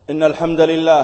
إن الحمد لله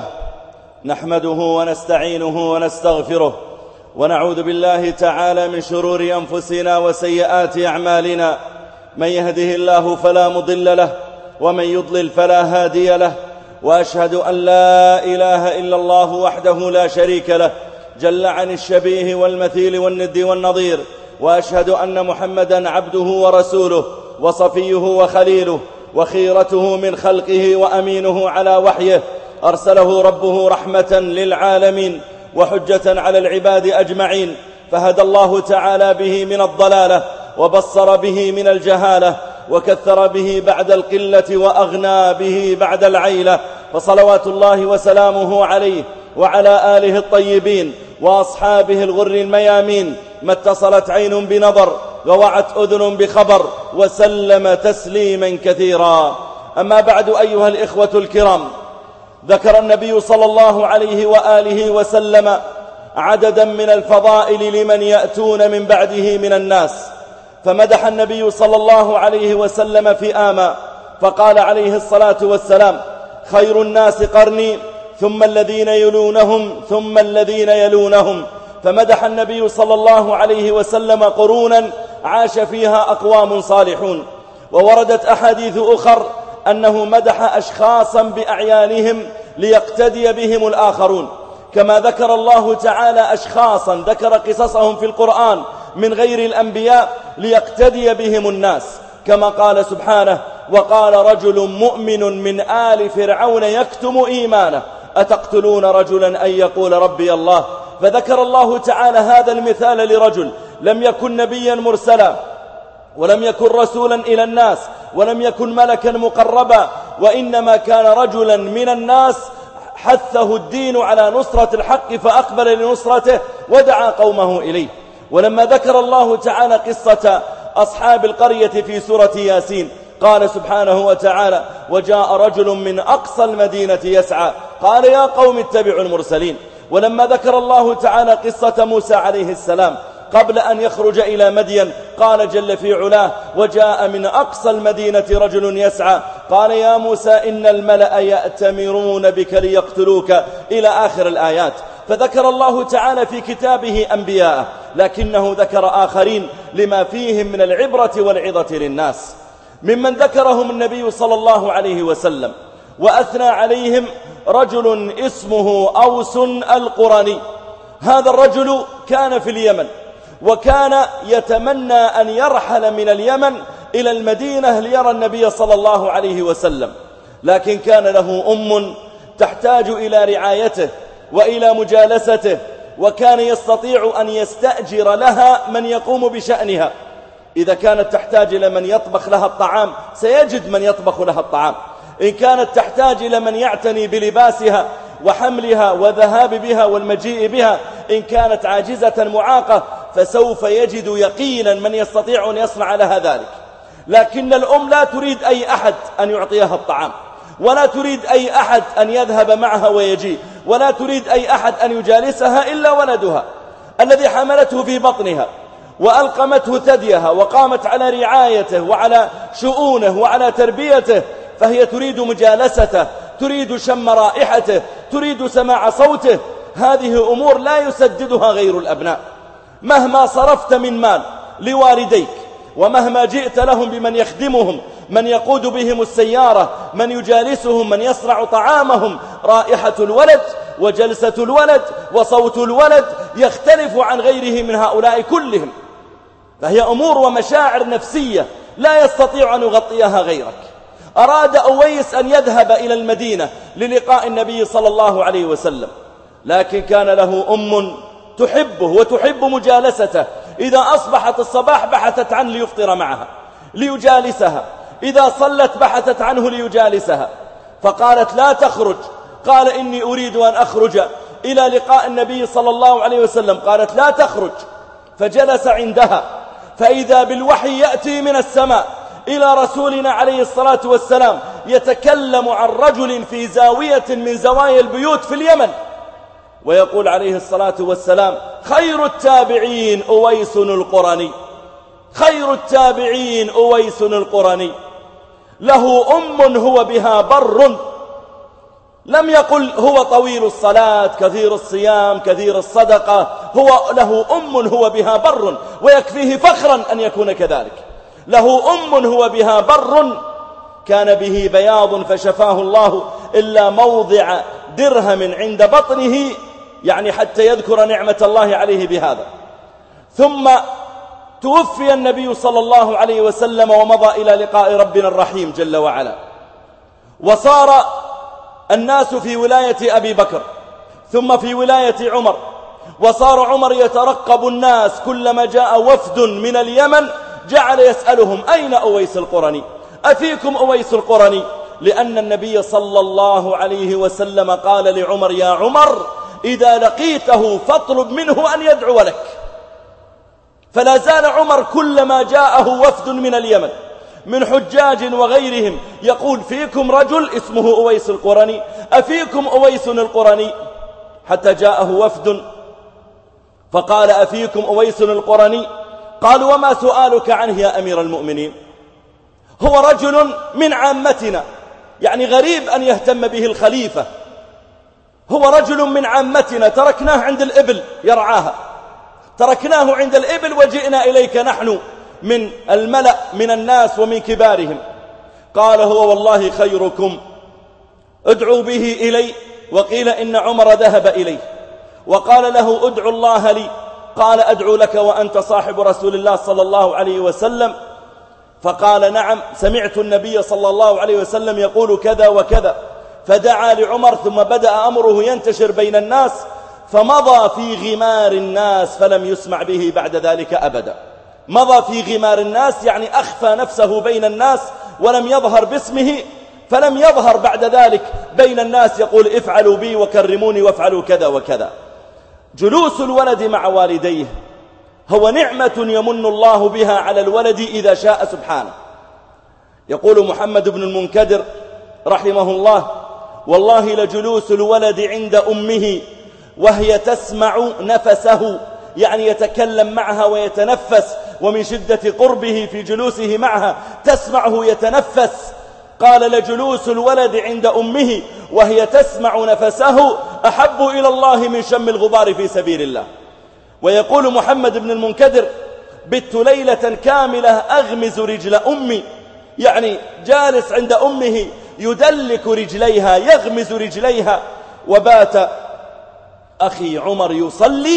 نحمده ونستعينه ونستغفره ونعوذ بالله تعالى من شرور أنفسنا وسيئات أعمالنا. من يهده الله فلا مضل له ومن يضلل فلا هادي له، وأشهد أن لا إله إلا الله وحده لا شريك له جل عن الشبيه والمثيل والند والنظير، وأشهد أن محمدا عبده ورسوله وصفيه وخليله وخيرته من خلقه وأمينه على وحيه، أرسله ربه رحمة للعالمين وحجة على العباد أجمعين، فهدى الله تعالى به من الضلالة وبصر به من الجهالة وكثر به بعد القلة وأغنى به بعد العيلة، فصلوات الله وسلامه عليه وعلى آله الطيبين وأصحابه الغر الميامين، ما اتصلت عين بنظر ووعت أذن بخبر، وسلم تسليما كثيرا. أما بعد، أيها الإخوة الكرام، ذكر النبي صلى الله عليه وآله وسلم عددا من الفضائل لمن يأتون من بعده من الناس، فمدح النبي صلى الله عليه وسلم فئاما، فقال عليه الصلاة والسلام: خير الناس قرني ثم الذين يلونهم ثم الذين يلونهم. فمدح النبي صلى الله عليه وسلم قرونا عاش فيها أقوام صالحون. ووردت أحاديث أخر أنه مدح أشخاصا بأعيانهم ليقتدي بهم الآخرون، كما ذكر الله تعالى أشخاصا ذكر قصصهم في القرآن من غير الأنبياء ليقتدي بهم الناس، كما قال سبحانه: وقال رجل مؤمن من آل فرعون يكتم إيمانه أتقتلون رجلا أن يقول ربي الله. فذكر الله تعالى هذا المثال لرجل لم يكن نبيا مرسلا، ولم يكن رسولا إلى الناس، ولم يكن ملكا مقربا، وإنما كان رجلا من الناس حثه الدين على نصرة الحق فأقبل لنصرته ودعا قومه إليه. ولما ذكر الله تعالى قصة أصحاب القرية في سورة ياسين قال سبحانه وتعالى: وجاء رجل من أقصى المدينة يسعى قال يا قوم اتبعوا المرسلين. ولما ذكر الله تعالى قصة موسى عليه السلام قبل أن يخرج إلى مدين قال جل في علاه: وجاء من أقصى المدينة رجل يسعى قال يا موسى إن الملأ يأتمرون بك ليقتلوك، إلى آخر الآيات. فذكر الله تعالى في كتابه أنبياء، لكنه ذكر آخرين لما فيهم من العبرة والعظة للناس. ممن ذكرهم النبي صلى الله عليه وسلم وأثنى عليهم رجل اسمه أوس القرني. هذا الرجل كان في اليمن، وكان يتمنى أن يرحل من اليمن إلى المدينة ليرى النبي صلى الله عليه وسلم، لكن كان له أم تحتاج إلى رعايته وإلى مجالسته، وكان يستطيع أن يستأجر لها من يقوم بشأنها. إذا كانت تحتاج إلى من يطبخ لها الطعام سيجد من يطبخ لها الطعام، إن كانت تحتاج إلى من يعتني بلباسها وحملها وذهاب بها والمجيء بها، إن كانت عاجزة معاقة فسوف يجد يقينا من يستطيع أن يصنع لها ذلك. لكن الأم لا تريد أي أحد أن يعطيها الطعام، ولا تريد أي أحد أن يذهب معها ويجيء، ولا تريد أي أحد أن يجالسها إلا ولدها الذي حملته في بطنها وألقمته ثديها وقامت على رعايته وعلى شؤونه وعلى تربيته، فهي تريد مجالسته، تريد شم رائحته، تريد سماع صوته. هذه أمور لا يسددها غير الأبناء. مهما صرفت من مال لوالديك، ومهما جئت لهم بمن يخدمهم، من يقود بهم السيارة، من يجالسهم، من يصنع طعامهم، رائحة الولد وجلسة الولد وصوت الولد يختلف عن غيره من هؤلاء كلهم، فهي أمور ومشاعر نفسية لا يستطيع أن يغطيها غيرك. أراد أويس أن يذهب إلى المدينة للقاء النبي صلى الله عليه وسلم، لكن كان له أم تحبه وتحب مجالسته. إذا أصبحت الصباح بحثت عنه ليفطر معها ليجالسها، إذا صلت بحثت عنه ليجالسها، فقالت لا تخرج. قال إني أريد أن أخرج إلى لقاء النبي صلى الله عليه وسلم. قالت لا تخرج، فجلس عندها، فإذا بالوحي يأتي من السماء إلى رسولنا عليه الصلاة والسلام يتكلم عن رجل في زاوية من زوايا البيوت في اليمن، ويقول عليه الصلاة والسلام: خير التابعين أويس القرني، خير التابعين أويس القرني، له أم هو بها بر، لم يقل هو طويل الصلاة كثير الصيام كثير الصدقة، هو له هو بها بر، ويكفيه فخرا أن يكون كذلك. له هو بها بر كان به بياض فشفاه الله إلا موضع درهم عند بطنه، يعني حتى يذكر نعمة الله عليه بهذا. ثم توفي النبي صلى الله عليه وسلم ومضى إلى لقاء ربنا الرحيم جل وعلا، وصار الناس في ولاية أبي بكر ثم في ولاية عمر، وصار عمر يترقب الناس كلما جاء وفد من اليمن جعل يسألهم أين أويس القرني؟ أفيكم أويس القرني؟ لأن النبي صلى الله عليه وسلم قال لعمر يا عمر إذا لقيته فاطلب منه أن يدعو لك. فلا زال عمر كلما جاءه وفد من اليمن من حجاج وغيرهم يقول فيكم رجل اسمه أويس القرني، أفيكم أويس القرني؟ حتى جاءه وفد فقال أفيكم أويس القرني؟ قالوا وما سؤالك عنه يا أمير المؤمنين؟ هو رجل من عامتنا، يعني غريب أن يهتم به الخليفة، هو رجل من عامتنا تركناه عند الإبل يرعاها، تركناه عند الإبل وجئنا إليك نحن من الملأ من الناس ومن كبارهم. قال هو والله خيركم، ادعوا به إلي. وقيل إن عمر ذهب إليه وقال له ادعو الله لي، قال أدعو لك وأنت صاحب رسول الله صلى الله عليه وسلم. فقال نعم سمعت النبي صلى الله عليه وسلم يقول كذا وكذا. فدعا لعمر ثم بدأ أمره ينتشر بين الناس، فمضى في غمار الناس فلم يسمع به بعد ذلك أبدا. مضى في غمار الناس يعني أخفى نفسه بين الناس ولم يظهر باسمه، فلم يظهر بعد ذلك بين الناس يقول افعلوا بي وكرموني وافعلوا كذا وكذا. جلوس الولد مع والديه هو نعمة يمن الله بها على الولد إذا شاء سبحانه. يقول محمد بن المنكدر رحمه الله والله لجلوس الولد عند أمه وهي تسمع نفسه، يعني يتكلم معها ويتنفس، ومن شدة قربه في جلوسه معها تسمعه يتنفس. قال لجلوس الولد عند أمه وهي تسمع نفسه أحب إلى الله من شم الغبار في سبيل الله. ويقول محمد بن المنكدر بت ليلة كاملة أغمز رجل أمي، يعني جالس عند أمه يدلك رجليها يغمز رجليها. وبات أخي عمر يصلي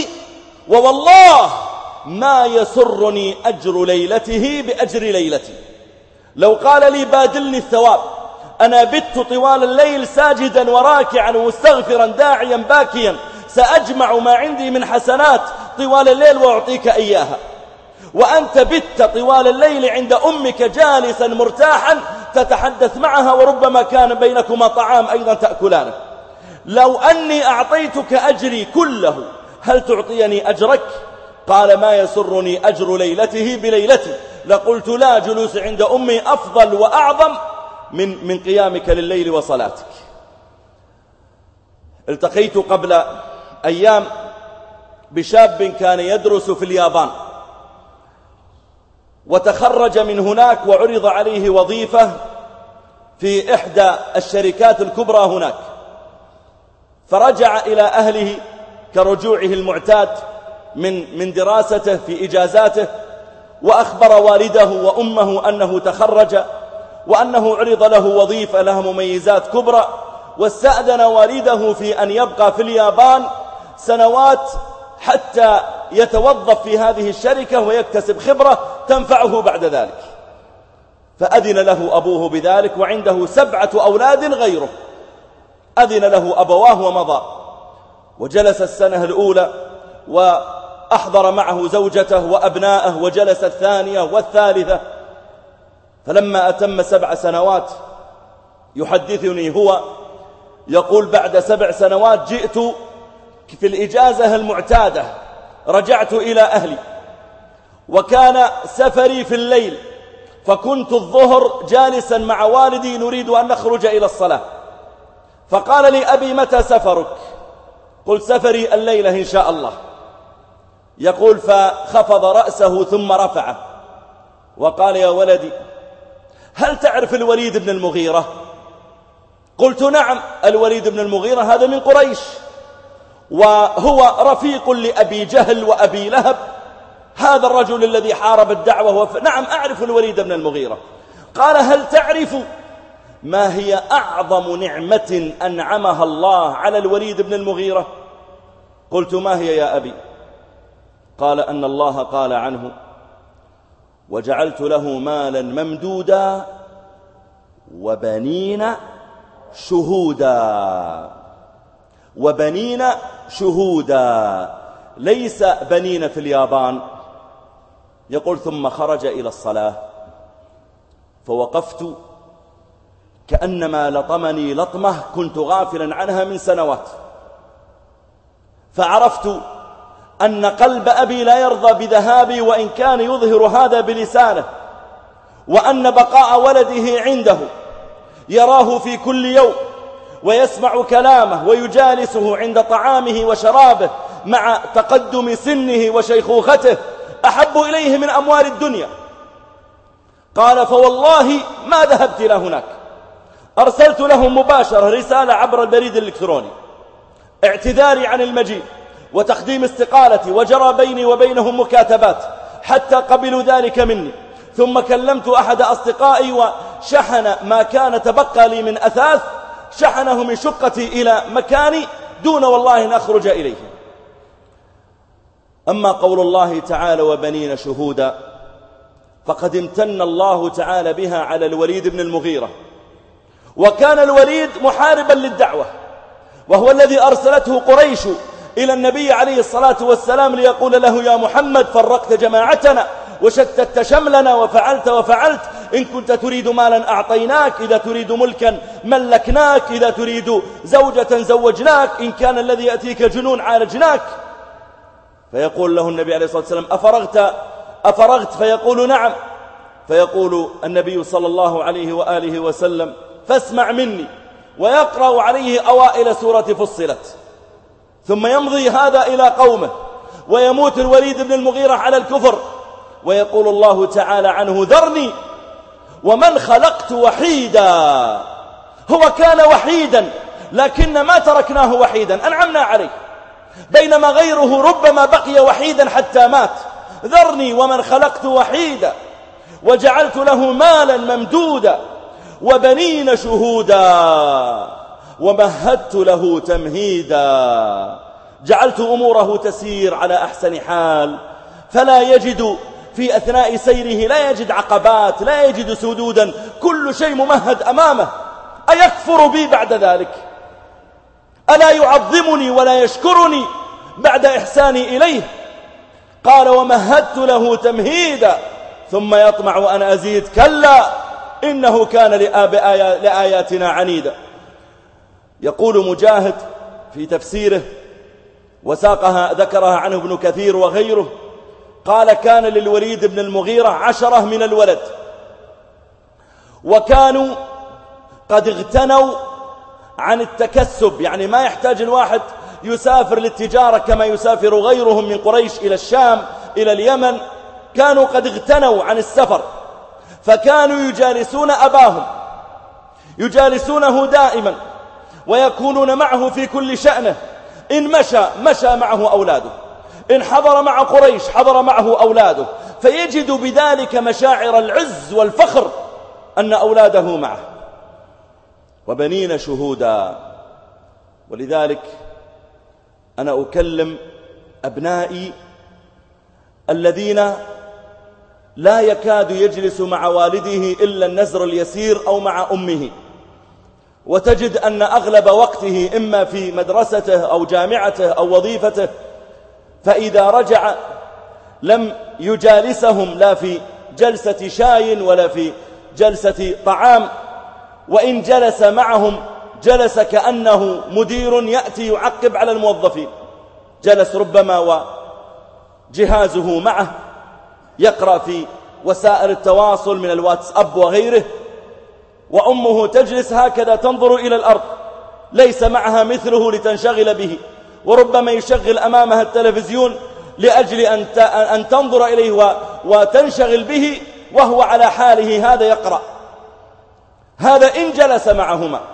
ووالله ما يسرني أجر ليلته بأجر ليلتي. لو قال لي بادلني الثواب أنا بت طوال الليل ساجدا وراكعا ومستغفرا داعيا باكيا سأجمع ما عندي من حسنات طوال الليل وأعطيك إياها، وأنت بت طوال الليل عند أمك جالسا مرتاحا تتحدث معها وربما كان بينكما طعام أيضا تأكلانه. لو أني أعطيتك أجري كله هل تعطيني أجرك؟ قال ما يسرني أجر ليلته بليلتي، لقلت لا، جلوس عند أمي أفضل وأعظم من قيامك لليل وصلاتك. التقيت قبل أيام بشاب كان يدرس في اليابان وتخرج من هناك وعرض عليه وظيفة في إحدى الشركات الكبرى هناك، فرجع إلى أهله كرجوعه المعتاد من دراسته في إجازاته، وأخبر والده وأمه أنه تخرج وأنه عرض له وظيفة لها مميزات كبرى، واستأذن والده في أن يبقى في اليابان سنوات حتى يتوظف في هذه الشركة ويكتسب خبرة تنفعه بعد ذلك. فأذن له أبوه بذلك، وعنده 7 أولاد غيره، أذن له أبواه ومضى، وجلس السنة الأولى وأحضر معه زوجته وأبناءه، وجلس الثانية والثالثة. فلما أتم 7 سنوات يحدثني هو يقول بعد 7 سنوات جئت في الإجازة المعتادة، رجعت إلى أهلي وكان سفري في الليل، فكنت الظهر جالسا مع والدي نريد أن نخرج إلى الصلاة، فقال لي أبي متى سفرك؟ قلت سفري الليلة إن شاء الله. يقول فخفض رأسه ثم رفعه وقال يا ولدي هل تعرف الوليد بن المغيرة؟ قلت نعم، الوليد بن المغيرة هذا من قريش، وهو رفيق لأبي جهل وأبي لهب، هذا الرجل الذي حارب الدعوة نعم أعرف الوليد بن المغيرة. قال هل تعرف ما هي أعظم نعمة أنعمها الله على الوليد بن المغيرة؟ قلت ما هي يا أبي؟ قال أن الله قال عنه وجعلت له مالا ممدودا وبنين شهودا. وبنين شهودا، ليس بنين في اليابان. يقول ثم خرج إلى الصلاة فوقفت كأنما لطمني لطمة كنت غافلا عنها من سنوات، فعرفت أن قلب أبي لا يرضى بذهابي وإن كان يظهر هذا بلسانه، وأن بقاء ولده عنده يراه في كل يوم ويسمع كلامه ويجالسه عند طعامه وشرابه مع تقدم سنه وشيخوخته أحب إليه من أموال الدنيا. قال فوالله ما ذهبت إلى هناك، أرسلت له مباشرة رسالة عبر البريد الإلكتروني اعتذاري عن المجيء وتقديم استقالتي، وجرى بيني وبينهم مكاتبات حتى قبلوا ذلك مني. ثم كلمت أحد أصدقائي وشحن ما كان تبقى لي من أثاث، شحنه من شقتي إلى مكاني دون والله أن أخرج إليه. أما قول الله تعالى وبنين شهودا فقد امتن الله تعالى بها على الوليد بن المغيرة، وكان الوليد محاربا للدعوة، وهو الذي أرسلته قريش إلى النبي عليه الصلاة والسلام ليقول له يا محمد فرقت جماعتنا وشتت شملنا وفعلت، إن كنت تريد مالا أعطيناك، إذا تريد ملكا ملكناك، إذا تريد زوجة زوجناك، إن كان الذي يأتيك جنون عالجناك. فيقول له النبي عليه الصلاة والسلام أفرغت؟ فيقول نعم. فيقول النبي صلى الله عليه وآله وسلم فاسمع مني، ويقرأ عليه أوائل سورة فصلت، ثم يمضي هذا إلى قومه ويموت الوليد بن المغيرة على الكفر، ويقول الله تعالى عنه ذرني ومن خلقت وحيدا. هو كان وحيدا لكن ما تركناه وحيدا، أنعمنا عليه، بينما غيره ربما بقي وحيدا حتى مات. ذرني ومن خلقت وحيدا وجعلت له مالا ممدودا وبنين شهودا ومهدت له تمهيدا. جعلت أموره تسير على أحسن حال، فلا يجد في أثناء سيره لا يجد عقبات، لا يجد سدودا، كل شيء ممهد أمامه. أيكفر بي بعد ذلك؟ ألا يعظمني ولا يشكرني بعد إحساني إليه؟ قال ومهدت له تمهيدا ثم يطمع أن أزيد، كلا إنه كان لآياتنا عنيدا. يقول مجاهد في تفسيره وساقها ذكرها عنه ابن كثير وغيره، قال كان للوليد بن المغيرة 10 من الولد، وكانوا قد اغتنوا عن التكسب، يعني ما يحتاج الواحد يسافر للتجارة كما يسافر غيرهم من قريش إلى الشام إلى اليمن، كانوا قد اغتنوا عن السفر، فكانوا يجالسون أباهم، يجالسونه دائما ويكونون معه في كل شأنه، إن مشى معه أولاده، إن حضر مع قريش حضر معه أولاده، فيجد بذلك مشاعر العز والفخر أن أولاده معه. وبنين شهودا. ولذلك أنا أكلم أبنائي الذين لا يكاد يجلس مع والده إلا النزر اليسير أو مع أمه، وتجد أن أغلب وقته إما في مدرسته أو جامعته أو وظيفته، فإذا رجع لم يجالسهم لا في جلسة شاي ولا في جلسة طعام، وإن جلس معهم جلس كأنه مدير يأتي يعقب على الموظفين، جلس ربما وجهازه معه يقرأ في وسائل التواصل من الواتساب وغيره، وأمه تجلس هكذا تنظر إلى الأرض، ليس معها مثله لتنشغل به، وربما يشغل أمامها التلفزيون لأجل أن تنظر إليه وتنشغل به وهو على حاله هذا يقرأ. هذا إن جلس معهما،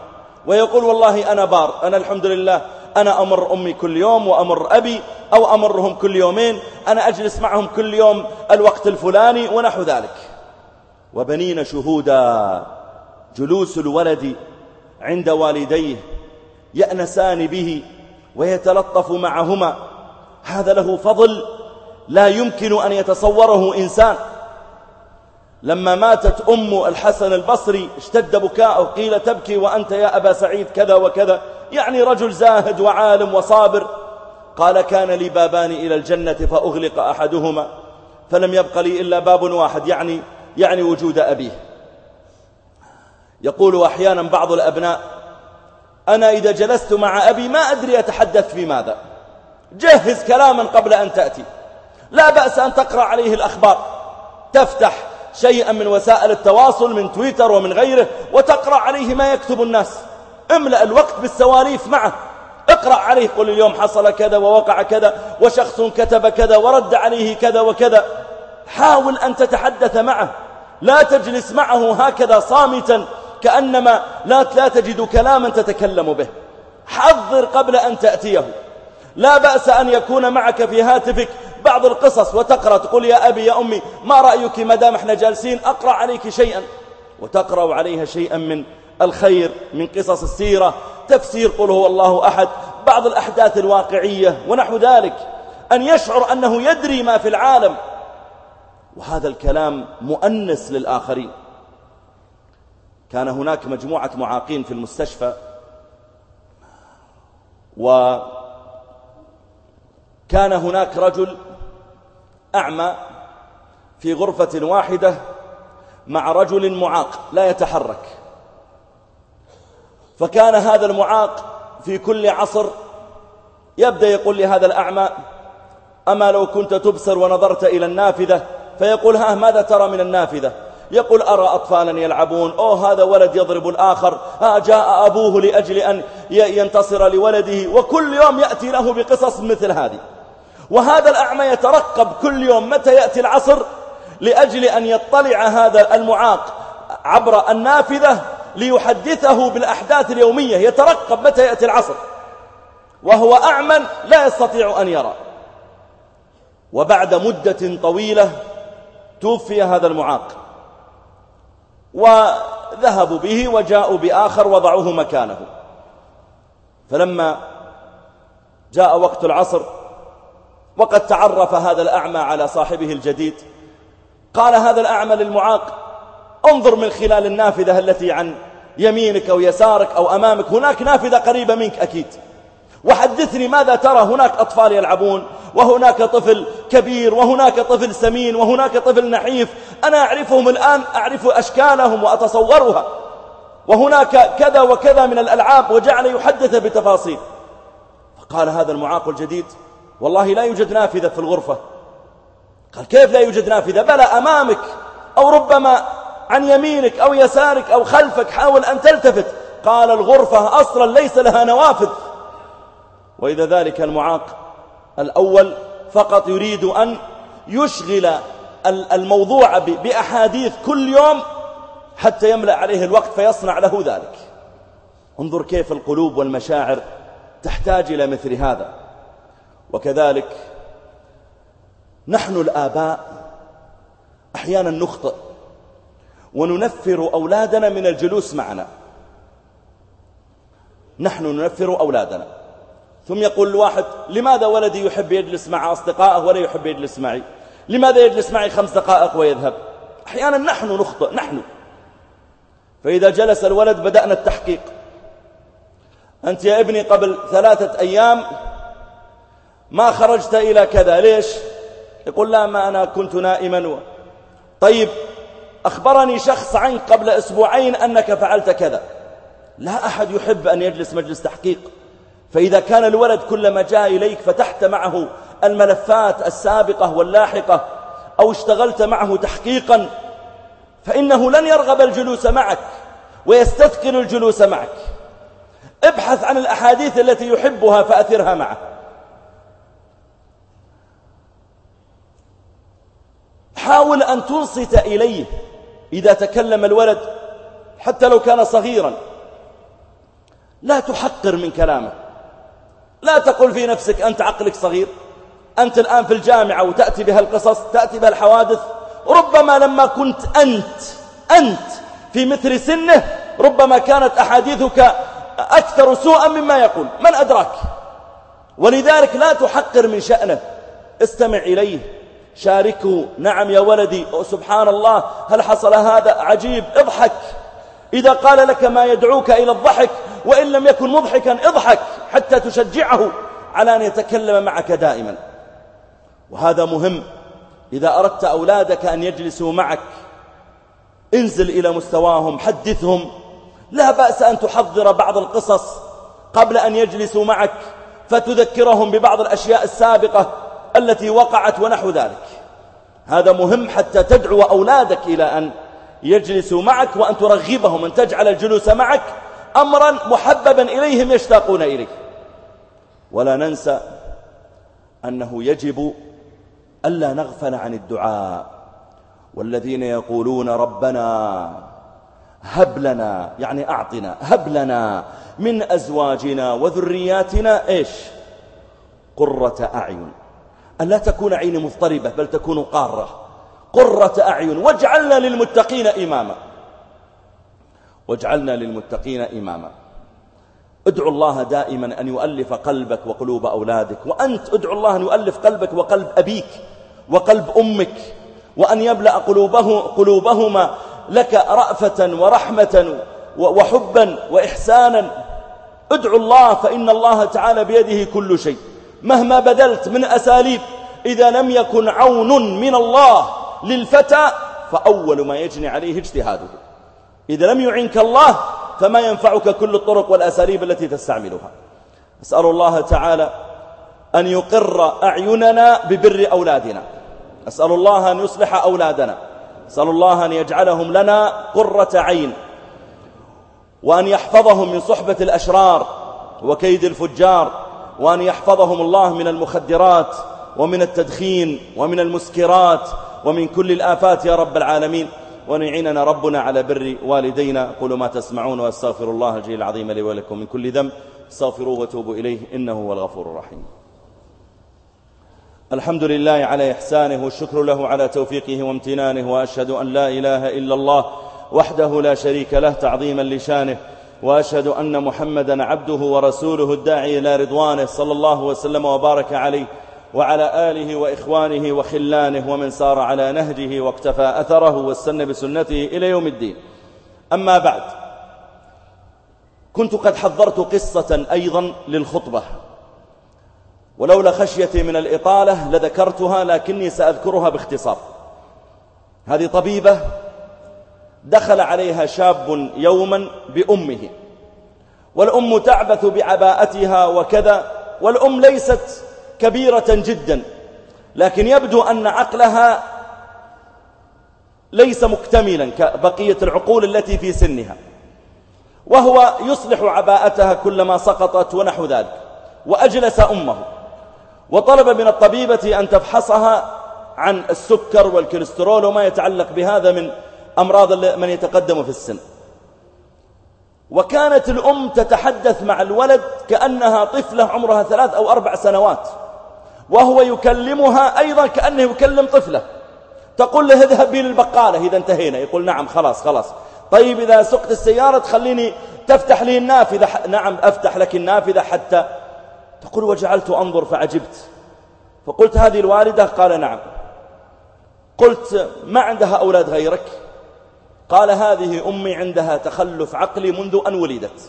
ويقول والله أنا بار، أنا الحمد لله أنا أمر أمي كل يوم وأمر أبي أو أمرهم كل يومين، أنا أجلس معهم كل يوم الوقت الفلاني ونحو ذلك. وبنين شهودا، جلوس الولد عند والديه يأنسان به ويتلطف معهما، هذا له فضل لا يمكن أن يتصوره إنسان. لما ماتت أم الحسن البصري اشتد بكاؤه، قيل تبكي وأنت يا أبا سعيد كذا وكذا، يعني رجل زاهد وعالم وصابر. قال كان لي بابان إلى الجنة فأغلق أحدهما فلم يبق لي إلا باب واحد، يعني وجود أبيه. يقول أحيانا بعض الأبناء أنا إذا جلست مع أبي ما أدري أتحدث في ماذا، جهز كلاما قبل أن تأتي، لا بأس أن تقرأ عليه الأخبار، تفتح شيئا من وسائل التواصل من تويتر ومن غيره وتقرأ عليه ما يكتب الناس، املأ الوقت بالسواليف معه، اقرأ عليه قل اليوم حصل كذا ووقع كذا وشخص كتب كذا ورد عليه كذا وكذا. حاول أن تتحدث معه، لا تجلس معه هكذا صامتا كأنما لا تجد كلاما تتكلم به، حضر قبل أن تأتيه. لا بأس أن يكون معك في هاتفك بعض القصص وتقرأ، تقول يا أبي يا أمي ما رأيك مدام احنا جالسين أقرأ عليك شيئا، وتقرأ عليها شيئا من الخير، من قصص السيرة، تفسير قل هو الله أحد، بعض الأحداث الواقعية ونحو ذلك، أن يشعر أنه يدري ما في العالم، وهذا الكلام مؤنس للآخرين. كان هناك مجموعة معاقين في المستشفى، وكان هناك رجل أعمى في غرفة واحدة مع رجل معاق لا يتحرك. فكان هذا المعاق في كل عصر يبدأ يقول لهذا الأعمى أما لو كنت تبصر ونظرت إلى النافذة، فيقول ها ماذا ترى من النافذة؟ يقول أرى أطفالا يلعبون، هذا ولد يضرب الآخر، جاء أبوه لأجل أن ينتصر لولده، وكل يوم يأتي له بقصص مثل هذه. وهذا الأعمى يترقب كل يوم متى يأتي العصر لأجل أن يطلع هذا المعاق عبر النافذة ليحدثه بالأحداث اليومية، يترقب متى يأتي العصر وهو أعمى لا يستطيع أن يرى. وبعد مدة طويلة توفي هذا المعاق، وذهبوا به وجاءوا بآخر وضعوه مكانه. فلما جاء وقت العصر وقد تعرف هذا الأعمى على صاحبه الجديد، قال هذا الأعمى للمعاق انظر من خلال النافذة التي عن يمينك أو يسارك أو أمامك، هناك نافذة قريبة منك أكيد، وحدثني ماذا ترى؟ هناك أطفال يلعبون، وهناك طفل كبير، وهناك طفل سمين، وهناك طفل نحيف، أنا أعرفهم الآن، أعرف أشكالهم وأتصورها، وهناك كذا وكذا من الألعاب، وجعل يحدث بتفاصيل. فقال هذا المعاق الجديد والله لا يوجد نافذة في الغرفة. قال كيف لا يوجد نافذة؟ بلى أمامك أو ربما عن يمينك أو يسارك أو خلفك، حاول أن تلتفت. قال الغرفة أصلا ليس لها نوافذ. وإذا ذلك المعاق الأول فقط يريد أن يشغل الموضوع بأحاديث كل يوم حتى يملأ عليه الوقت فيصنع له ذلك. انظر كيف القلوب والمشاعر تحتاج إلى مثل هذا. وكذلك نحن الآباء أحيانا نخطئ وننفر أولادنا من الجلوس معنا. نحن ننفر أولادنا، ثم يقول الواحد لماذا ولدي يحب يجلس مع أصدقائه ولا يحب يجلس معي؟ لماذا يجلس معي 5 دقائق ويذهب؟ أحيانا نحن نخطئ نحن. فإذا جلس الولد بدأنا التحقيق. أنت يا ابني قبل 3 أيام ما خرجت إلى كذا، ليش؟ يقول لا ما أنا كنت نائما. طيب أخبرني شخص عنك قبل 2 أسبوعين أنك فعلت كذا. لا أحد يحب أن يجلس مجلس تحقيق. فإذا كان الولد كلما جاء إليك فتحت معه الملفات السابقة واللاحقة أو اشتغلت معه تحقيقا، فإنه لن يرغب الجلوس معك ويستثقل الجلوس معك. ابحث عن الأحاديث التي يحبها فأثرها معه. حاول أن تنصت إليه إذا تكلم الولد حتى لو كان صغيرا. لا تحقر من كلامه. لا تقل في نفسك أنت عقلك صغير، أنت الآن في الجامعة وتأتي بها القصص، تأتي بها الحوادث. ربما لما كنت أنت في مثل سنه ربما كانت أحاديثك أكثر سوءا مما يقول، من أدراك؟ ولذلك لا تحقر من شأنه، استمع إليه، شاركه. نعم يا ولدي، سبحان الله، هل حصل هذا؟ عجيب، اضحك. إذا قال لك ما يدعوك إلى الضحك وإن لم يكن مضحكا اضحك حتى تشجعه على أن يتكلم معك دائما. وهذا مهم. إذا أردت أولادك أن يجلسوا معك انزل إلى مستواهم، حدثهم. لا بأس أن تحضر بعض القصص قبل أن يجلسوا معك فتذكرهم ببعض الأشياء السابقة التي وقعت ونحو ذلك. هذا مهم حتى تدعو أولادك إلى أن يجلسوا معك، وأن ترغبهم، أن تجعل الجلوس معك أمرا محببا إليهم يشتاقون إليه. ولا ننسى أنه يجب ألا نغفل عن الدعاء. والذين يقولون ربنا هب لنا، يعني أعطنا، هب لنا من أزواجنا وذرياتنا إيش؟ قرة أعين. أن لا تكون عيني مضطربة بل تكون قارة، قرة أعين، واجعلنا للمتقين إماما، واجعلنا للمتقين إماما. ادعو الله دائما أن يؤلف قلبك وقلوب أولادك، وأنت ادعو الله أن يؤلف قلبك وقلب أبيك وقلب أمك، وأن يملأ قلوبهما لك رأفة ورحمة وحبا وإحسانا. ادعو الله، فإن الله تعالى بيده كل شيء. مهما بذلت من أساليب إذا لم يكن عون من الله للفتى فأول ما يجني عليه اجتهاده. إذا لم يعنك الله فما ينفعك كل الطرق والأساليب التي تستعملها. أسأل الله تعالى أن يقر أعيننا ببر أولادنا، أسأل الله أن يصلح أولادنا، أسأل الله أن يجعلهم لنا قرة عين، وأن يحفظهم من صحبة الأشرار وكيد الفجار، وأن يحفظهم الله من المخدرات ومن التدخين ومن المسكرات ومن كل الآفات يا رب العالمين، وأن يعيننا ربنا على بر والدينا. قولوا ما تسمعون، وأستغفر الله الجليل العظيم لي ولكم من كل ذنب، استغفروه وتوبوا إليه إنه هو الغفور الرحيم. الحمد لله على إحسانه، والشكر له على توفيقه وامتنانه، وأشهد أن لا إله إلا الله وحده لا شريك له تعظيما لشانه، وأشهد أن محمدا عبده ورسوله الداعي إلى رضوانه، صلى الله وسلم وبارك عليه وعلى آله وإخوانه وخلانه ومن سار على نهجه واقتفى أثره واستنى بسنته إلى يوم الدين. أما بعد، كنت قد حضرت قصة أيضا للخطبة، ولولا خشيتي من الإطالة لذكرتها، لكني سأذكرها باختصار. هذه طبيبة دخل عليها شاب يوما بأمه، والأم تعبث بعباءتها وكذا، والأم ليست كبيرة جدا، لكن يبدو أن عقلها ليس مكتملا كبقية العقول التي في سنها، وهو يصلح عباءتها كلما سقطت ونحو ذلك. وأجلس أمه وطلب من الطبيبة أن تفحصها عن السكر والكوليسترول وما يتعلق بهذا من أمراض من يتقدم في السن. وكانت الأم تتحدث مع الولد كأنها طفلة عمرها 3 أو 4 سنوات، وهو يكلمها أيضا كأنه يكلم طفلة. تقول له اذهبي للبقالة إذا انتهينا، يقول نعم خلاص. طيب إذا سقت السيارة تخليني تفتح لي النافذة، نعم أفتح لك النافذة حتى. تقول وجعلت أنظر فعجبت، فقلت هذه الوالدة؟ قال نعم. قلت ما عندها أولاد غيرك؟ قال هذه أمي عندها تخلف عقلي منذ أن ولدت،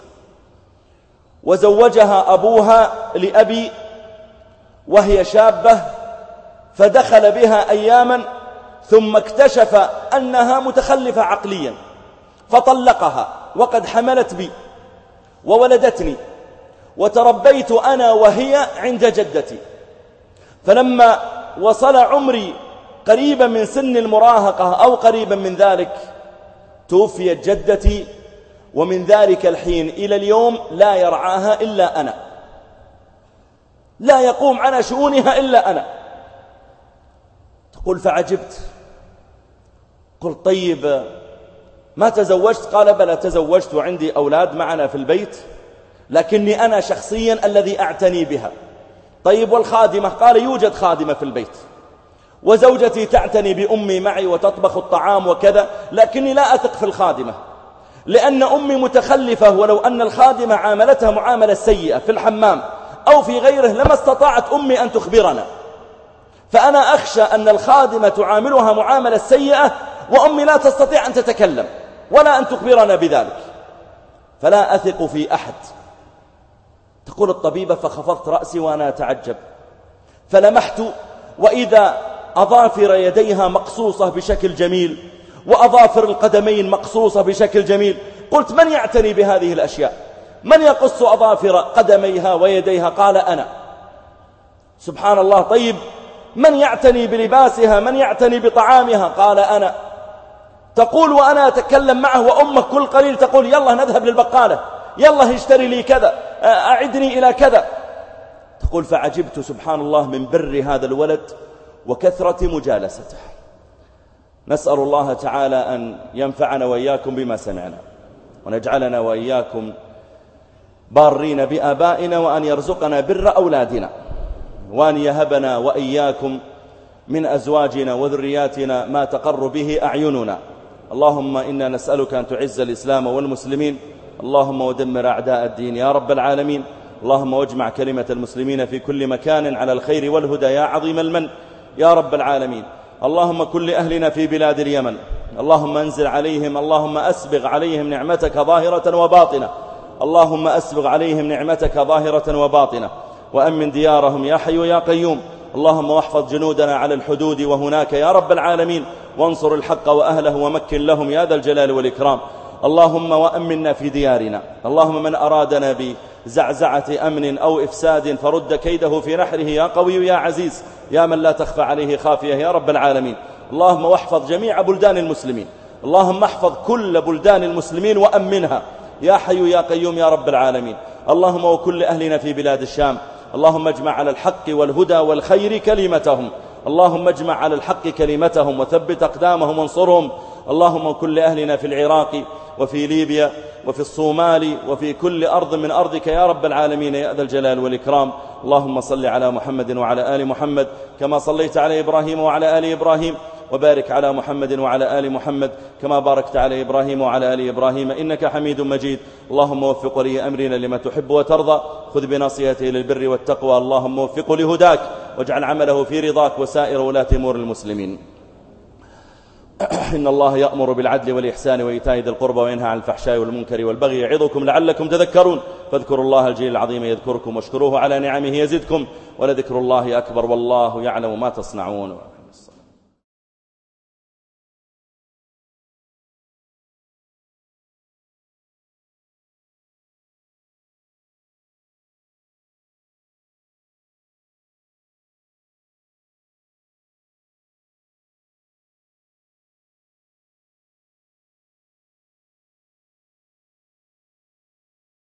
وزوجها أبوها لأبي وهي شابة، فدخل بها أياما ثم اكتشف أنها متخلفة عقليا فطلقها، وقد حملت بي وولدتني، وتربيت أنا وهي عند جدتي. فلما وصل عمري قريبا من سن المراهقة أو قريبا من ذلك توفيت جدتي، ومن ذلك الحين إلى اليوم لا يرعاها إلا أنا، لا يقوم على شؤونها إلا أنا. تقول فعجبت. قلت طيب ما تزوجت؟ قال بلى تزوجت وعندي أولاد معنا في البيت، لكني أنا شخصيا الذي أعتني بها. طيب والخادمة؟ قال يوجد خادمة في البيت، وزوجتي تعتني بأمي معي وتطبخ الطعام وكذا، لكني لا أثق في الخادمة، لأن أمي متخلفة، ولو أن الخادمة عاملتها معاملة سيئة في الحمام أو في غيره لما استطاعت أمي أن تخبرنا. فأنا أخشى أن الخادمة تعاملها معاملة سيئة وأمي لا تستطيع أن تتكلم ولا أن تخبرنا بذلك، فلا أثق في أحد. تقول الطبيبة: فخفضت رأسي وأنا أتعجب، فلمحت وإذا أظافر يديها مقصوصة بشكل جميل وأظافر القدمين مقصوصة بشكل جميل. قلت: من يعتني بهذه الأشياء؟ من يقص أظافر قدميها ويديها؟ قال: أنا. سبحان الله. طيب من يعتني بلباسها؟ من يعتني بطعامها؟ قال: أنا. تقول وأنا أتكلم معه وأمك كل قليل تقول: يلا نذهب للبقالة، يلا اشتري لي كذا، أعدني إلى كذا. تقول: فعجبت سبحان الله من بر هذا الولد وكثرة مجالسته. نسأل الله تعالى أن ينفعنا وإياكم بما سمعنا، ونجعلنا وإياكم بارين بآبائنا، وأن يرزقنا بر أولادنا، وأن يهبنا وإياكم من أزواجنا وذرياتنا ما تقر به أعيننا. اللهم إنا نسألك أن تعز الإسلام والمسلمين، اللهم ودمر أعداء الدين يا رب العالمين. اللهم واجمع كلمة المسلمين في كل مكان على الخير والهدى يا عظيم المن يا رب العالمين. اللهم كن لأهلنا في بلاد اليمن، اللهم انزل عليهم، اللهم أسبغ عليهم نعمتك ظاهرة وباطنة، اللهم أسبغ عليهم نعمتك ظاهرة وباطنة، وأمن ديارهم يا حي يا قيوم. اللهم واحفظ جنودنا على الحدود وهناك يا رب العالمين، وانصر الحق وأهله ومكن لهم يا ذا الجلال والإكرام. اللهم وأمنا في ديارنا، اللهم من أرادنا بزعزعة أمن أو إفساد فرد كيده في نحره يا قوي يا عزيز يا من لا تخفى عليه خافية يا رب العالمين. اللهم واحفظ جميع بلدان المسلمين، اللهم احفظ كل بلدان المسلمين وأمنها يا حي يا قيوم يا رب العالمين. اللهم وكل أهلنا في بلاد الشام، اللهم اجمع على الحق والهدى والخير كلمتهم، اللهم اجمع على الحق كلمتهم وثبت أقدامهم وانصرهم. اللهم وكل أهلنا في العراق وفي ليبيا وفي الصومال وفي كل أرض من أرضك يا رب العالمين يا ذا الجلال والإكرام. اللهم صل على محمد وعلى آل محمد كما صليت على إبراهيم وعلى آل إبراهيم، وبارك على محمد وعلى آل محمد كما باركت على إبراهيم وعلى آل إبراهيم إنك حميد مجيد. اللهم وفق ولي أمرنا لما تحب وترضى، خذ بناصيته للبر والتقوى، اللهم وفقه لهداك واجعل عمله في رضاك وسائر ولاة أمور المسلمين. إن الله يأمر بالعدل والإحسان وإيتاء ذي القربى وينهى عن الفحشاء والمنكر والبغي يعظكم لعلكم تذكرون، فاذكروا الله الجليل العظيم يذكركم واشكروه على نعمه يزدكم، ولذكر الله أكبر والله يعلم ما تصنعون.